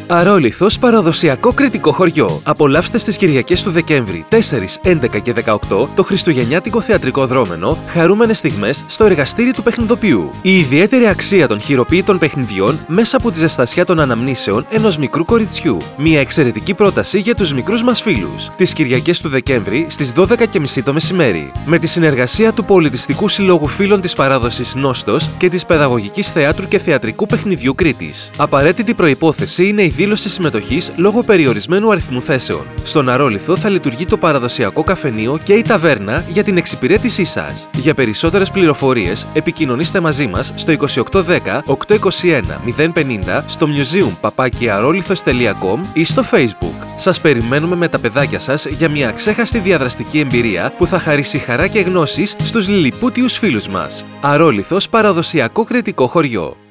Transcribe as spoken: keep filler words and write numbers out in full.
Αρόλιθος, παραδοσιακό κρητικό χωριό. Απολαύστε στις Κυριακές του Δεκέμβρη τέσσερις, έντεκα και δεκαοκτώ το χριστουγεννιάτικο θεατρικό δρόμενο Χαρούμενες στιγμές στο εργαστήρι του παιχνιδοποιού. Η ιδιαίτερη αξία των χειροποίητων παιχνιδιών μέσα από τη ζεστασιά των αναμνήσεων ενός μικρού κοριτσιού. Μια εξαιρετική πρόταση για τους μικρούς μας φίλους. Τις Κυριακές του Δεκέμβρη στις δώδεκα και τριάντα το μεσημέρι. Με τη συνεργασία του Πολιτιστικού Συλλόγου Φίλων της Παράδοσης Νόστος και της Παιδαγωγικής Θεάτρου και Θεατρικού Παιχνιδιού Κρήτης. Απαραίτητη προϋπόθεση είναι η δήλωση συμμετοχής λόγω περιορισμένου αριθμού θέσεων. Στον Αρόλιθο θα λειτουργεί το παραδοσιακό καφενείο και η ταβέρνα για την εξυπηρέτησή σας. Για περισσότερες πληροφορίες επικοινωνήστε μαζί μας στο είκοσι οκτώ δέκα οκτακόσια είκοσι ένα μηδέν πενήντα, στο museum παπάκι αρόλιθος τελεία κομ ή στο Facebook. Σας περιμένουμε με τα παιδάκια σας για μια αξέχαστη διαδραστική εμπειρία που θα χαρίσει χαρά και γνώσεις στους λιλιπούτιους φίλους μας. Αρόλιθος, παραδοσιακό κρητικό χωριό.